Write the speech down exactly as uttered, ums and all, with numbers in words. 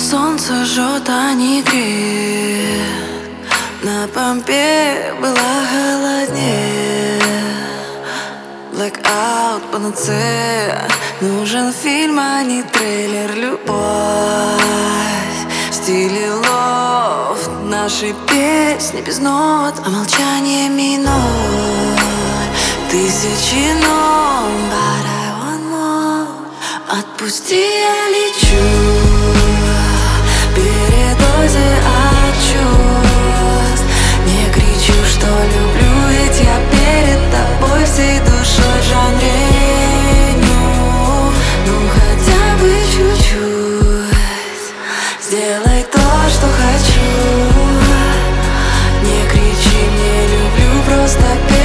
солнце жжет, а не греет. На помпе было холоднее. Blackout, панацея. Нужен фильм, а не трейлер. Любовь в стиле лофт. Наши песни без нот, а молчание минор. Тысячи нот, but I want more. Отпусти, я лечу. Передозе от чувств. Не кричу, что люблю, ведь я перед тобой всей душой жанреню. Ну хотя бы чуть-чуть. Сделай то, что хочу. Не кричи, не люблю, просто пей.